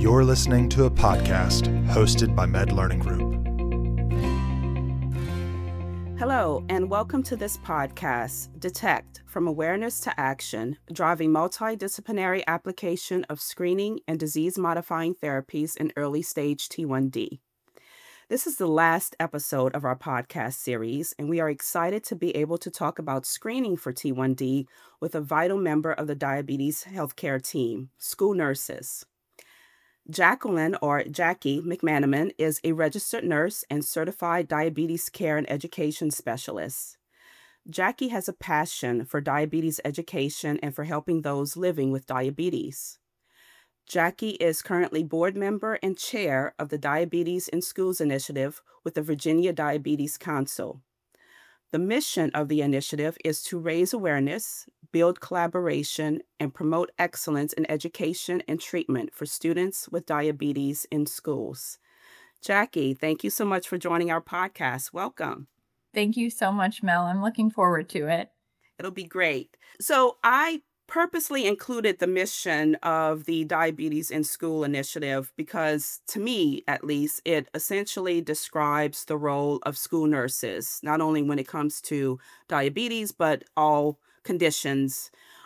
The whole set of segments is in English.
You're listening to a podcast hosted by Med Learning Group. Hello, and welcome to this podcast, Detect: From Awareness to Action, Driving Multidisciplinary Application of Screening and Disease-Modifying Therapies in Early Stage T1D. This is the last episode of our podcast series, and we are excited to be able to talk about screening for T1D with a vital member of the diabetes healthcare team, school nurses. Jacqueline, or Jackie McManaman, is a registered nurse and certified diabetes care and education specialist. Jackie has a passion for diabetes education and for helping those living with diabetes. Jackie is currently board member and chair of the Diabetes in Schools Initiative with the Virginia Diabetes Council. The mission of the initiative is to raise awareness, build collaboration, and promote excellence in education and treatment for students with diabetes in schools. Jackie, thank you so much for joining our podcast. Welcome. Thank you so much, Mel. I'm looking forward to it. It'll be great. So I purposely included the mission of the Diabetes in School Initiative because, to me at least, it essentially describes the role of school nurses, not only when it comes to diabetes, but all conditions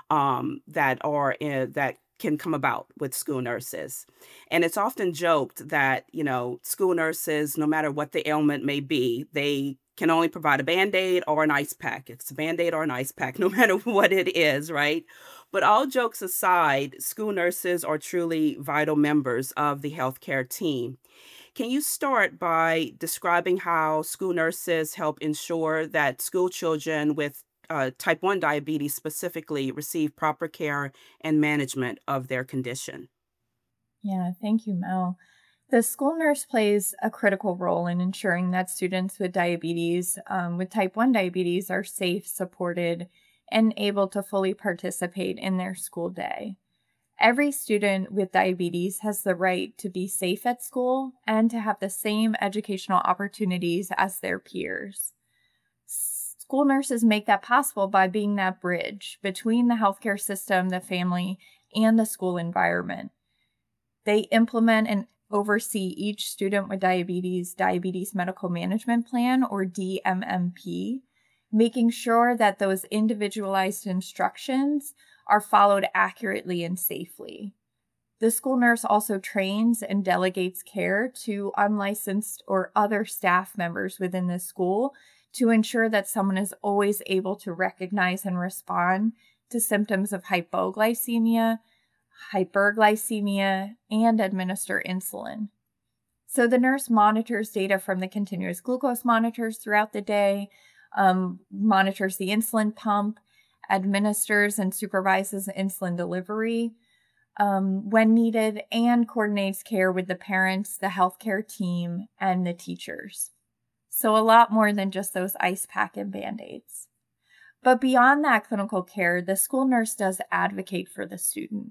that can come about with school nurses. And it's often joked that, school nurses, no matter what the ailment may be, they can only provide a Band-Aid or an ice pack. It's a Band-Aid or an ice pack, no matter what it is, right? But all jokes aside, school nurses are truly vital members of the healthcare team. Can you start by describing how school nurses help ensure that school children with type 1 diabetes specifically receive proper care and management of their condition? Yeah, thank you, Mel. The school nurse plays a critical role in ensuring that students with diabetes, with type 1 diabetes, are safe, supported, and able to fully participate in their school day. Every student with diabetes has the right to be safe at school and to have the same educational opportunities as their peers. School nurses make that possible by being that bridge between the healthcare system, the family, and the school environment. They implement and oversee each student with diabetes medical management plan, or DMMP, making sure that those individualized instructions are followed accurately and safely. The school nurse also trains and delegates care to unlicensed or other staff members within the school to ensure that someone is always able to recognize and respond to symptoms of hypoglycemia, hyperglycemia, and administer insulin. So the nurse monitors data from the continuous glucose monitors throughout the day, monitors the insulin pump, administers and supervises insulin delivery when needed, and coordinates care with the parents, the healthcare team, and the teachers. So a lot more than just those ice pack and Band-Aids. But beyond that clinical care, the school nurse does advocate for the student.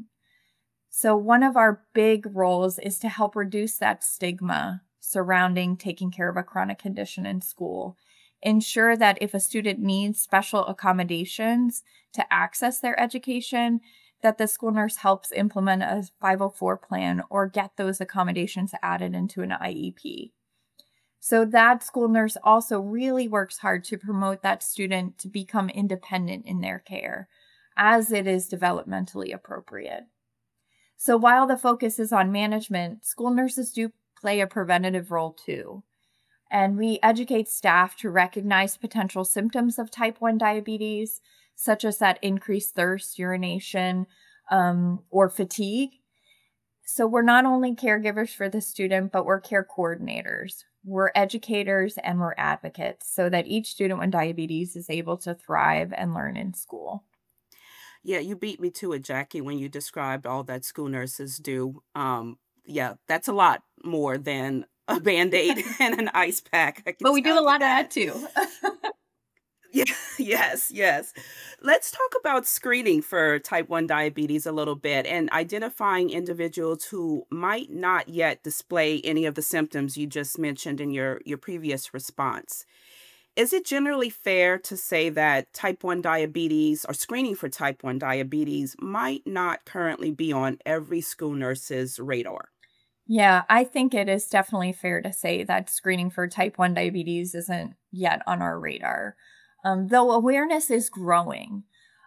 So one of our big roles is to help reduce that stigma surrounding taking care of a chronic condition in school. Ensure that if a student needs special accommodations to access their education, that the school nurse helps implement a 504 plan or get those accommodations added into an IEP. So that school nurse also really works hard to promote that student to become independent in their care as it is developmentally appropriate. So while the focus is on management, school nurses do play a preventative role too. And we educate staff to recognize potential symptoms of type 1 diabetes, such as that increased thirst, urination, or fatigue. So we're not only caregivers for the student, but we're care coordinators. We're educators and we're advocates so that each student with diabetes is able to thrive and learn in school. Yeah, you beat me to it, Jackie, when you described all that school nurses do. That's a lot more than a Band-Aid and an ice pack. But we do a lot of that too. Yeah, yes. Let's talk about screening for type 1 diabetes a little bit and identifying individuals who might not yet display any of the symptoms you just mentioned in your previous response. Is it generally fair to say that type 1 diabetes or screening for type 1 diabetes might not currently be on every school nurse's radar? Yeah, I think it is definitely fair to say that screening for type 1 diabetes isn't yet on our radar, though awareness is growing.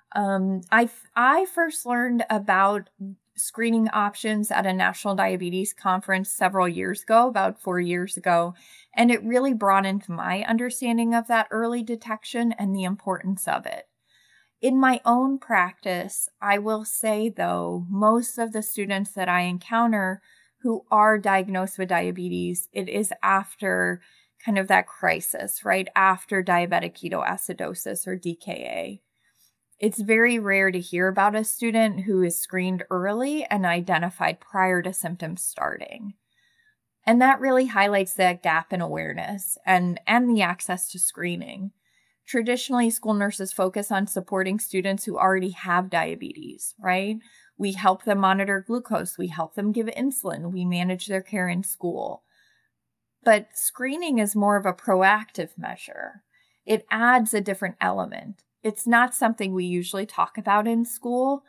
I first learned about screening options at a national diabetes conference several years ago, about 4 years ago, and it really broadened my understanding of that early detection and the importance of it. In my own practice, I will say though, most of the students that I encounter who are diagnosed with diabetes, it is after kind of that crisis, right? After diabetic ketoacidosis or DKA. It's very rare to hear about a student who is screened early and identified prior to symptoms starting. And that really highlights that gap in awareness and the access to screening. Traditionally, school nurses focus on supporting students who already have diabetes, right? We help them monitor glucose, we help them give insulin, we manage their care in school. But screening is more of a proactive measure. It adds a different element. It's not something we usually talk about in school,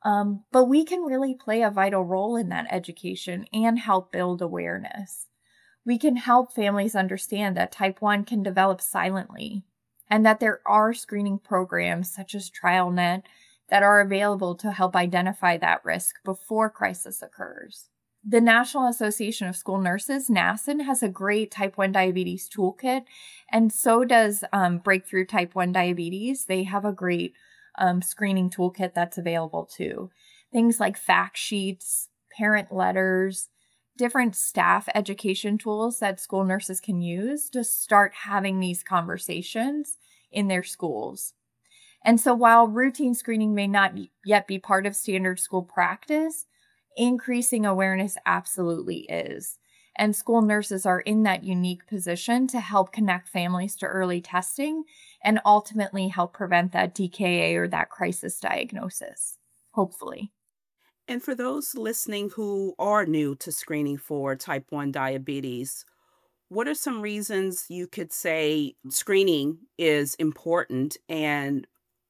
but we can really play a vital role in that education and help build awareness. We can help families understand that type 1 can develop silently and that there are screening programs such as TrialNet that are available to help identify that risk before crisis occurs. The National Association of School Nurses, NASN, has a great type 1 diabetes toolkit, and so does Breakthrough Type 1 Diabetes. They have a great screening toolkit that's available too. Things like fact sheets, parent letters, different staff education tools that school nurses can use to start having these conversations in their schools. And so while routine screening may not yet be part of standard school practice, increasing awareness absolutely is. And school nurses are in that unique position to help connect families to early testing and ultimately help prevent that DKA or that crisis diagnosis, hopefully. And for those listening who are new to screening for type 1 diabetes, what are some reasons you could say screening is important? And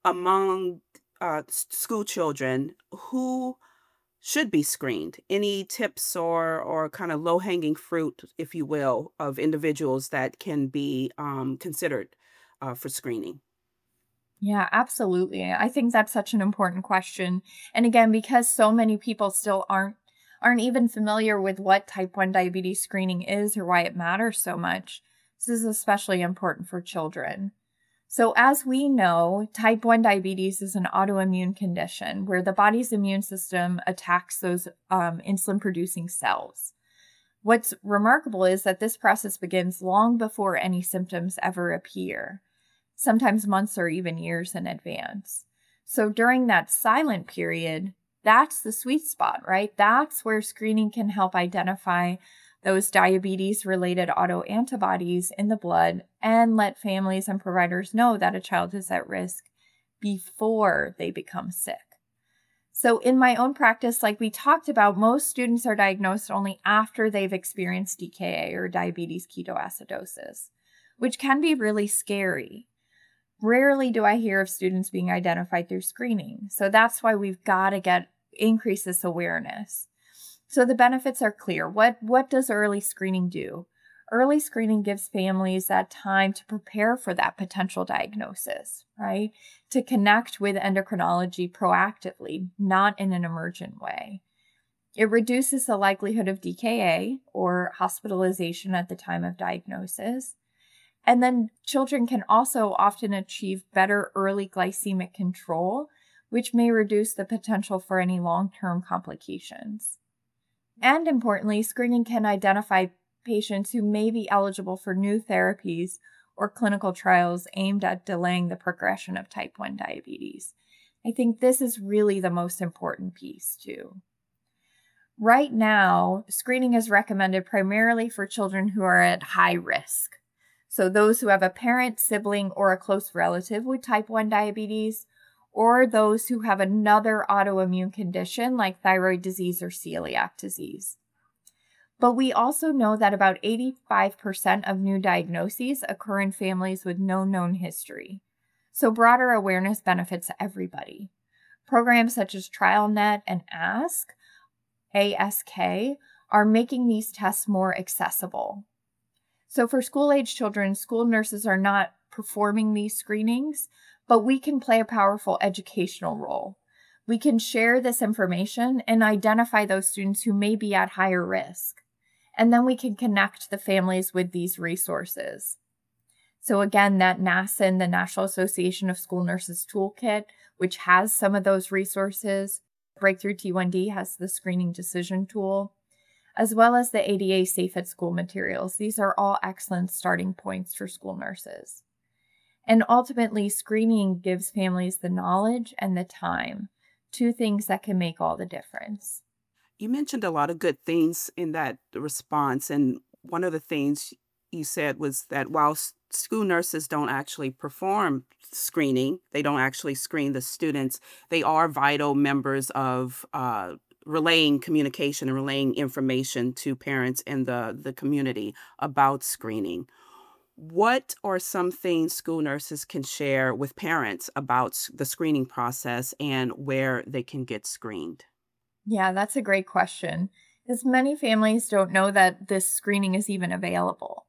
among school children, who should be screened? Any tips or kind of low-hanging fruit, if you will, of individuals that can be considered for screening? Yeah, absolutely. I think that's such an important question. And again, because so many people still aren't even familiar with what type 1 diabetes screening is or why it matters so much, this is especially important for children. So as we know, type 1 diabetes is an autoimmune condition where the body's immune system attacks those insulin-producing cells. What's remarkable is that this process begins long before any symptoms ever appear, sometimes months or even years in advance. So during that silent period, that's the sweet spot, right? That's where screening can help identify those diabetes-related autoantibodies in the blood and let families and providers know that a child is at risk before they become sick. So in my own practice, like we talked about, most students are diagnosed only after they've experienced DKA or diabetes ketoacidosis, which can be really scary. Rarely do I hear of students being identified through screening. So that's why we've got to increase this awareness. So the benefits are clear. What does early screening do? Early screening gives families that time to prepare for that potential diagnosis, right? To connect with endocrinology proactively, not in an emergent way. It reduces the likelihood of DKA or hospitalization at the time of diagnosis. And then children can also often achieve better early glycemic control, which may reduce the potential for any long-term complications. And importantly, screening can identify patients who may be eligible for new therapies or clinical trials aimed at delaying the progression of type 1 diabetes. I think this is really the most important piece, too. Right now, screening is recommended primarily for children who are at high risk. So those who have a parent, sibling, or a close relative with type 1 diabetes, or those who have another autoimmune condition like thyroid disease or celiac disease. But we also know that about 85% of new diagnoses occur in families with no known history. So broader awareness benefits everybody. Programs such as TrialNet and ASK are making these tests more accessible. So for school-age children, school nurses are not performing these screenings, but we can play a powerful educational role. We can share this information and identify those students who may be at higher risk. And then we can connect the families with these resources. So again, that NASN, the National Association of School Nurses Toolkit, which has some of those resources. Breakthrough T1D has the screening decision tool, as well as the ADA Safe at School materials. These are all excellent starting points for school nurses. And ultimately, screening gives families the knowledge and the time, two things that can make all the difference. You mentioned a lot of good things in that response. And one of the things you said was that while school nurses don't actually perform screening, they don't actually screen the students, they are vital members of relaying communication and relaying information to parents in the community about screening. What are some things school nurses can share with parents about the screening process and where they can get screened? Yeah, that's a great question. As many families don't know that this screening is even available,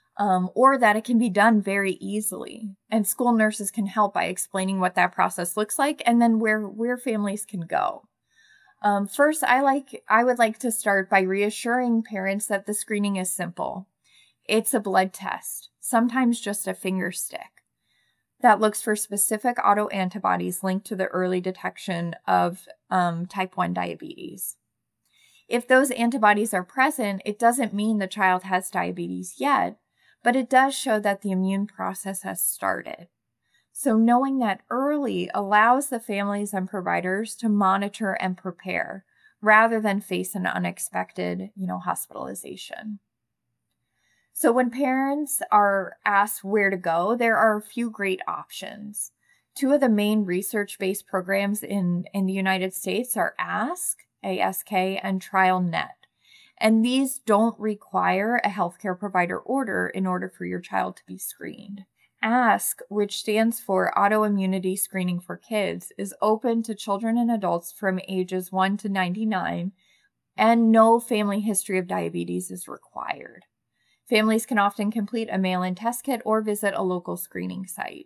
or that it can be done very easily. And school nurses can help by explaining what that process looks like and then where families can go. First, I would like to start by reassuring parents that the screening is simple. It's a blood test, sometimes just a finger stick, that looks for specific autoantibodies linked to the early detection of type 1 diabetes. If those antibodies are present, it doesn't mean the child has diabetes yet, but it does show that the immune process has started. So knowing that early allows the families and providers to monitor and prepare rather than face an unexpected, hospitalization. So when parents are asked where to go, there are a few great options. Two of the main research-based programs in the United States are ASK, and TrialNet. And these don't require a healthcare provider order in order for your child to be screened. ASK, which stands for Autoimmunity Screening for Kids, is open to children and adults from ages 1 to 99, and no family history of diabetes is required. Families can often complete a mail-in test kit or visit a local screening site.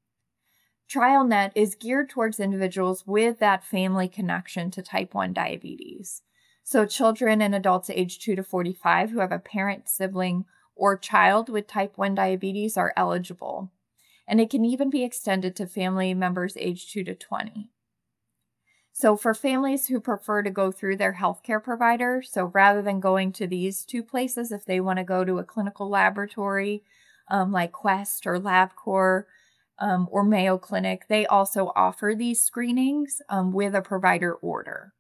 TrialNet is geared towards individuals with that family connection to type 1 diabetes. So children and adults aged 2 to 45 who have a parent, sibling, or child with type 1 diabetes are eligible. And it can even be extended to family members aged 2 to 20. So for families who prefer to go through their healthcare provider, so rather than going to these two places, if they want to go to a clinical laboratory like Quest or LabCorp or Mayo Clinic, they also offer these screenings with a provider order.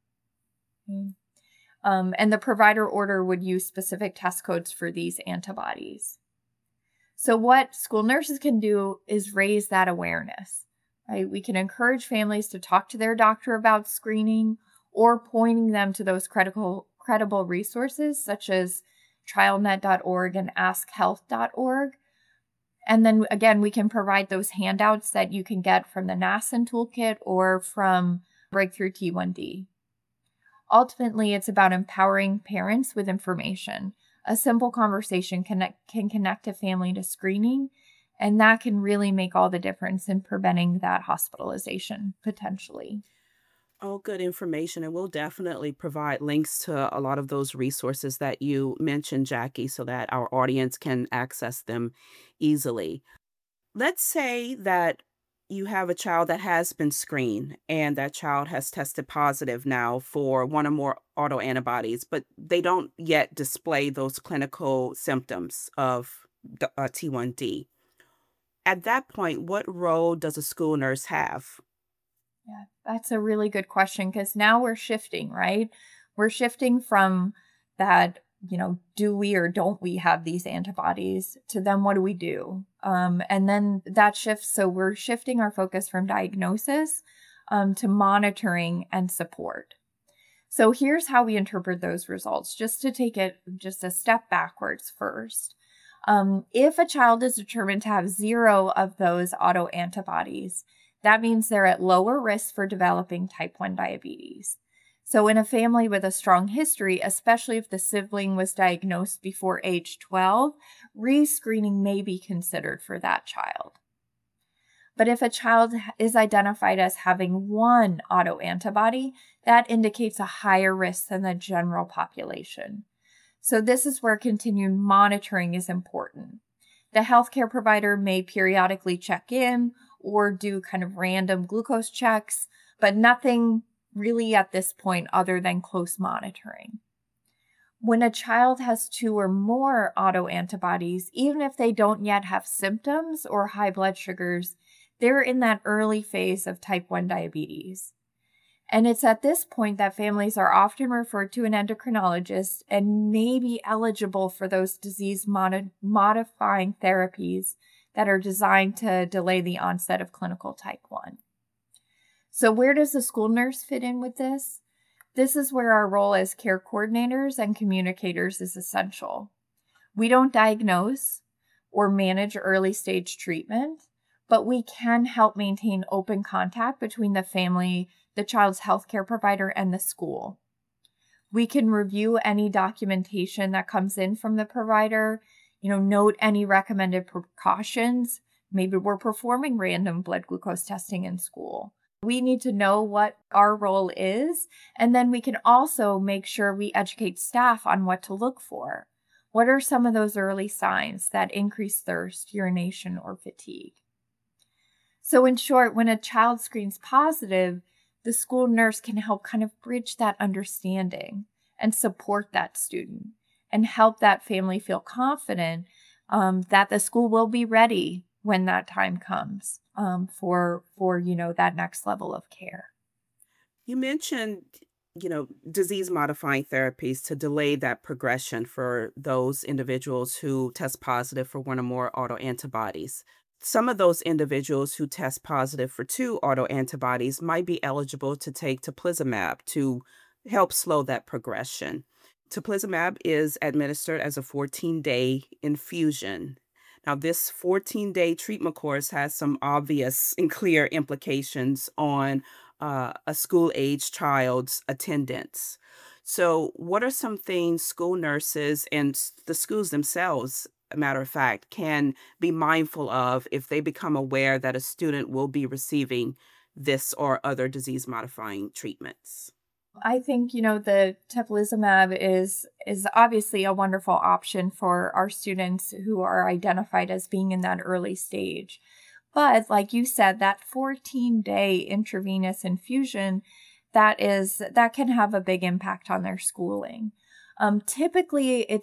And the provider order would use specific test codes for these antibodies. So what school nurses can do is raise that awareness. Right? We can encourage families to talk to their doctor about screening or pointing them to those credible resources such as trialnet.org and askhealth.org. And then again, we can provide those handouts that you can get from the NASN toolkit or from Breakthrough T1D. Ultimately, it's about empowering parents with information. A simple conversation can connect a family to screening, and that can really make all the difference in preventing that hospitalization potentially. Oh, good information. And we'll definitely provide links to a lot of those resources that you mentioned, Jackie, so that our audience can access them easily. Let's say that you have a child that has been screened and that child has tested positive now for one or more autoantibodies, but they don't yet display those clinical symptoms of T1D. At that point, what role does a school nurse have? Yeah, that's a really good question because now we're shifting, right? We're shifting from that, do we or don't we have these antibodies to then what do we do? And then that shifts. So we're shifting our focus from diagnosis to monitoring and support. So here's how we interpret those results, just to take it just a step backwards first. If a child is determined to have 0 of those autoantibodies, that means they're at lower risk for developing type 1 diabetes. So in a family with a strong history, especially if the sibling was diagnosed before age 12, rescreening may be considered for that child. But if a child is identified as having one autoantibody, that indicates a higher risk than the general population. So this is where continued monitoring is important. The healthcare provider may periodically check in or do kind of random glucose checks, but nothing really at this point other than close monitoring. When a child has 2 or more autoantibodies, even if they don't yet have symptoms or high blood sugars, they're in that early phase of type 1 diabetes. And it's at this point that families are often referred to an endocrinologist and may be eligible for those disease-modifying therapies that are designed to delay the onset of clinical type 1. So where does the school nurse fit in with this? This is where our role as care coordinators and communicators is essential. We don't diagnose or manage early stage treatment, but we can help maintain open contact between the family, the child's healthcare provider, and the school. We can review any documentation that comes in from the provider, note any recommended precautions. Maybe we're performing random blood glucose testing in school. We need to know what our role is, and then we can also make sure we educate staff on what to look for. What are some of those early signs that increase thirst, urination, or fatigue? So in short, when a child screens positive, the school nurse can help kind of bridge that understanding and support that student and help that family feel confident that the school will be ready when that time comes for that next level of care. You mentioned, disease-modifying therapies to delay that progression for those individuals who test positive for one or more autoantibodies. Some of those individuals who test positive for 2 autoantibodies might be eligible to take teplizumab to help slow that progression. Teplizumab is administered as a 14-day infusion. Now, this 14-day treatment course has some obvious and clear implications on a school-age child's attendance. So, what are some things school nurses and the schools themselves, a matter of fact, can be mindful of if they become aware that a student will be receiving this or other disease-modifying treatments? I think, the teplizumab is obviously a wonderful option for our students who are identified as being in that early stage. But like you said, that 14-day intravenous infusion, that can have a big impact on their schooling. Typically, it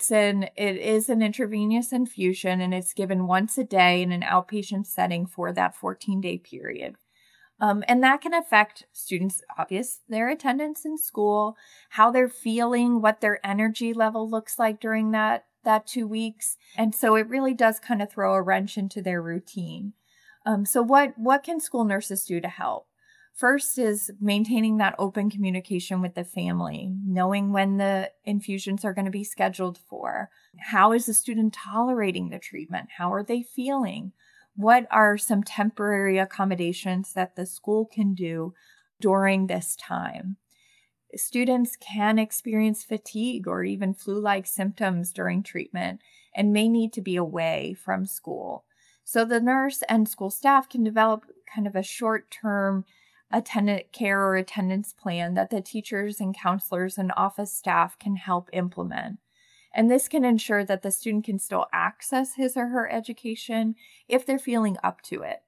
is an intravenous infusion, and it's given once a day in an outpatient setting for that 14-day period. And that can affect students, their attendance in school, how they're feeling, what their energy level looks like during that 2 weeks. And so it really does kind of throw a wrench into their routine. So what can school nurses do to help? First is maintaining that open communication with the family, knowing when the infusions are going to be scheduled for. How is the student tolerating the treatment? How are they feeling? What are some temporary accommodations that the school can do during this time? Students can experience fatigue or even flu-like symptoms during treatment and may need to be away from school. So the nurse and school staff can develop kind of a short-term attendant care or attendance plan that the teachers and counselors and office staff can help implement. And this can ensure that the student can still access his or her education if they're feeling up to it.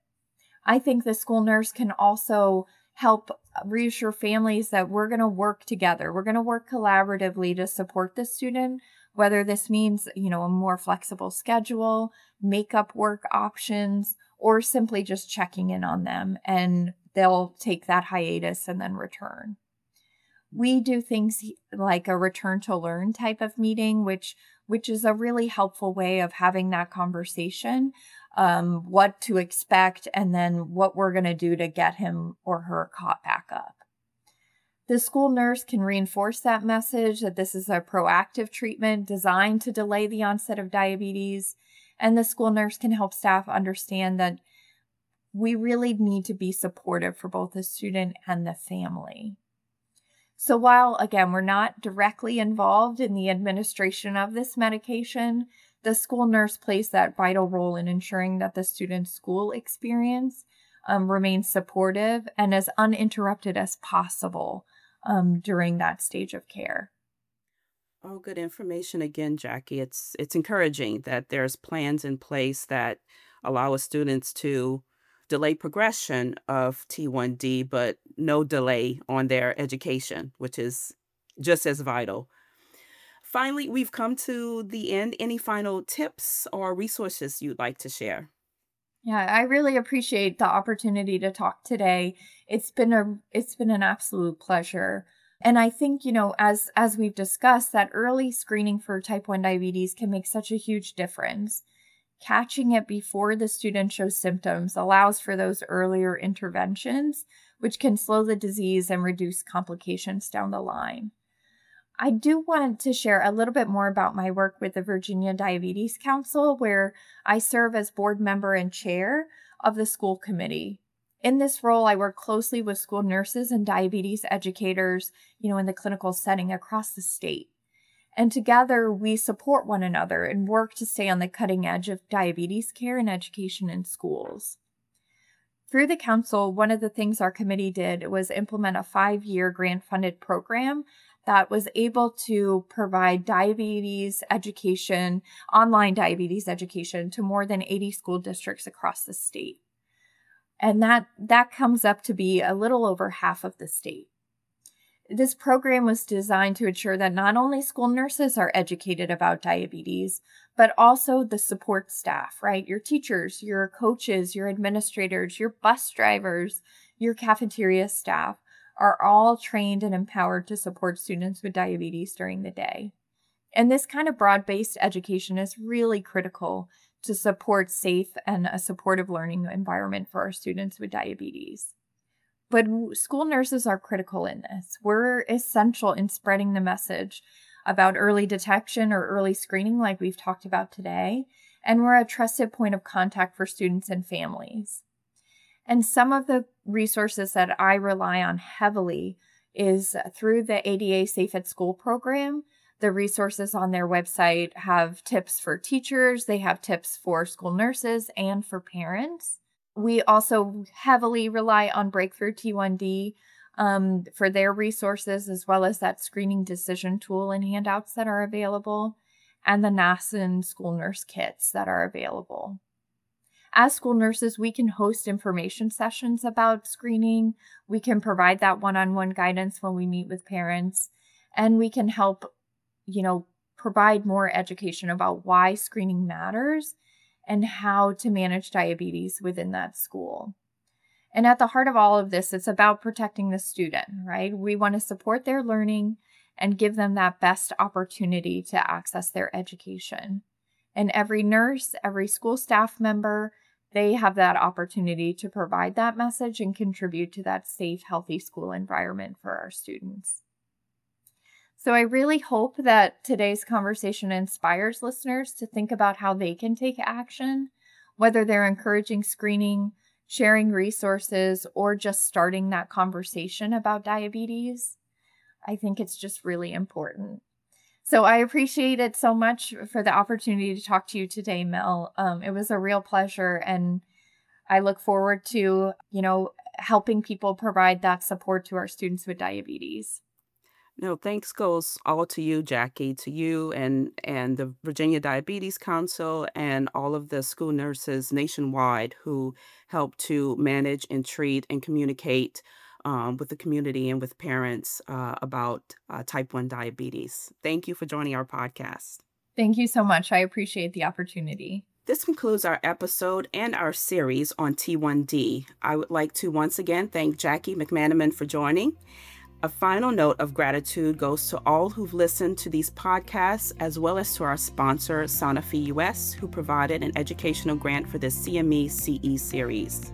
I think the school nurse can also help reassure families that we're going to work together. We're going to work collaboratively to support the student, whether this means, a more flexible schedule, makeup work options, or simply just checking in on them, and they'll take that hiatus and then return. We do things like a return to learn type of meeting, which is a really helpful way of having that conversation, what to expect, and then what we're going to do to get him or her caught back up. The school nurse can reinforce that message that this is a proactive treatment designed to delay the onset of diabetes, and the school nurse can help staff understand that we really need to be supportive for both the student and the family. So while, again, we're not directly involved in the administration of this medication, the school nurse plays that vital role in ensuring that the student's school experience remains supportive and as uninterrupted as possible during that stage of care. Oh, good information again, Jackie. It's encouraging that there's plans in place that allow students to delay progression of T1D, but no delay on their education, which is just as vital. Finally, we've come to the end. Any final tips or resources you'd like to share? Yeah, I really appreciate the opportunity to talk today. It's been an absolute pleasure. And I think, as we've discussed, that early screening for type 1 diabetes can make such a huge difference. Catching it before the student shows symptoms allows for those earlier interventions, which can slow the disease and reduce complications down the line. I do want to share a little bit more about my work with the Virginia Diabetes Council, where I serve as board member and chair of the school committee. In this role, I work closely with school nurses and diabetes educators, in the clinical setting across the state. And together, we support one another and work to stay on the cutting edge of diabetes care and education in schools. Through the council, one of the things our committee did was implement a 5-year grant-funded program that was able to provide diabetes education, online diabetes education, to more than 80 school districts across the state. And that comes up to be a little over half of the state. This program was designed to ensure that not only school nurses are educated about diabetes, but also the support staff, right? Your teachers, your coaches, your administrators, your bus drivers, your cafeteria staff are all trained and empowered to support students with diabetes during the day. And this kind of broad-based education is really critical to support safe and a supportive learning environment for our students with diabetes. But school nurses are critical in this. We're essential in spreading the message about early detection or early screening like we've talked about today, and we're a trusted point of contact for students and families. And some of the resources that I rely on heavily is through the ADA Safe at School program. The resources on their website have tips for teachers, they have tips for school nurses and for parents. We also heavily rely on Breakthrough T1D for their resources, as well as that screening decision tool and handouts that are available, and the NASN school nurse kits that are available. As school nurses, we can host information sessions about screening. We can provide that one-on-one guidance when we meet with parents, and we can help provide more education about why screening matters and how to manage diabetes within that school. And at the heart of all of this, it's about protecting the student, right? We want to support their learning and give them that best opportunity to access their education. And every nurse, every school staff member, they have that opportunity to provide that message and contribute to that safe, healthy school environment for our students. So I really hope that today's conversation inspires listeners to think about how they can take action, whether they're encouraging screening, sharing resources, or just starting that conversation about diabetes. I think it's just really important. So I appreciate it so much for the opportunity to talk to you today, Mel. It was a real pleasure, and I look forward to, helping people provide that support to our students with diabetes. No, thanks goes all to you, Jackie, to you and the Virginia Diabetes Council and all of the school nurses nationwide who help to manage and treat and communicate with the community and with parents about type 1 diabetes. Thank you for joining our podcast. Thank you so much. I appreciate the opportunity. This concludes our episode and our series on T1D. I would like to once again thank Jackie McManaman for joining. A final note of gratitude goes to all who've listened to these podcasts, as well as to our sponsor, Sanofi US, who provided an educational grant for the CME CE series.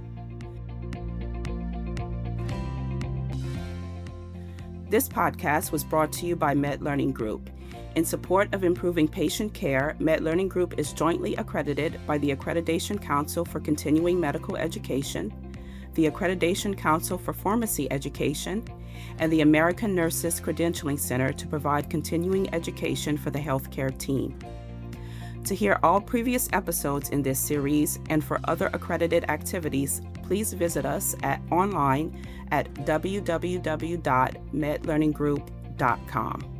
This podcast was brought to you by MedLearning Group. In support of improving patient care, MedLearning Group is jointly accredited by the Accreditation Council for Continuing Medical Education, the Accreditation Council for Pharmacy Education, and the American Nurses Credentialing Center to provide continuing education for the healthcare team. To hear all previous episodes in this series and for other accredited activities, please visit us online at www.medlearninggroup.com.